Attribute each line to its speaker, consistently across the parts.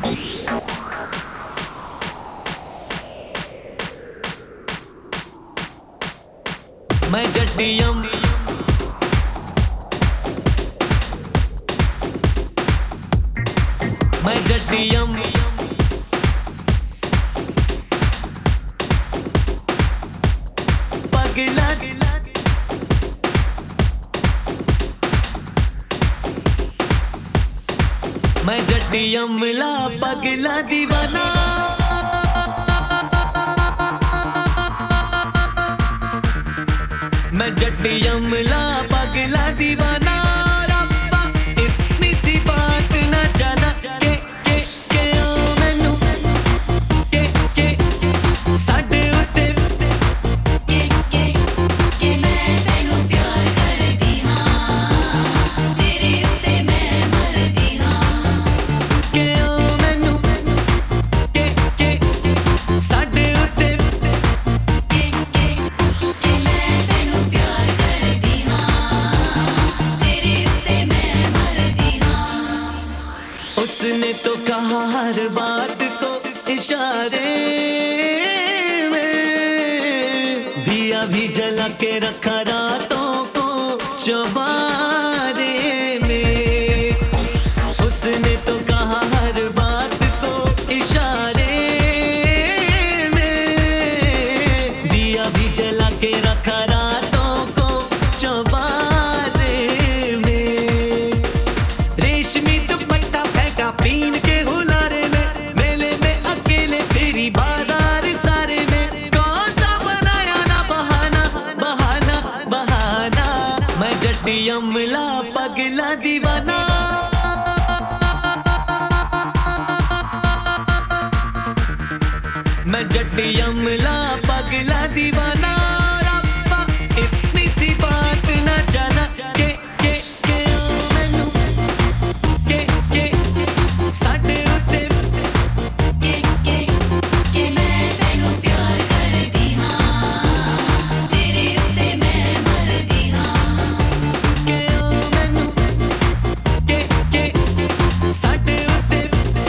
Speaker 1: मैं जट्टियम मैं जट्टियम पगला मैं जट्टियम ला पगला दीवाना मैं जट्टियम ला पगला दीवाना रब्बा इतनी सी बात ना जाना के ओ मैनू के साडे उत्ते
Speaker 2: के मैं तेनू प्यार करदी हां तेरे उत्ते मैं मरदी हां
Speaker 1: के ओ मैनू के साडे उत्ते
Speaker 2: के मैं तेनू प्यार करदी हां तेरे उत्ते मैं मरदी हां
Speaker 1: उसने तो कहा हर बात को इशारे में दिया भी जला के रखा रातों को चौबारे में उसने तो कहा हर बात को इशारे में दिया भी जला के रखा रातों को चौबारे में रेशमी दुपट्टा फेंका पीन के हुलारे में मेले में अकेले तेरी बाजार सारे में कौन सा बनाया ना बहाना बहाना बहाना मैं जट्टियम ला पगला दीवाना मैं जट्टियम ला पगला दीवाना रब्बा इतनी सी बात ना जाना के ओ मैनू के साडे उत्ते
Speaker 2: के मैं तेनू प्यार करदी हां तेरे उत्ते मैं मरदी हां
Speaker 1: के ओ मैनू के साडे उत्ते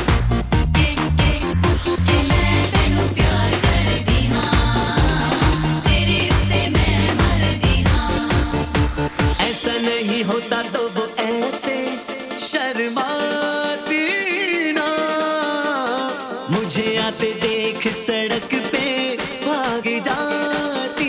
Speaker 2: के मैं तेनू प्यार करदी हां तेरे उत्ते मैं मरदी हां
Speaker 1: ऐसा नहीं होता तो वो ऐसे शर्माती ना मुझे आते देख सड़क पे भाग जाती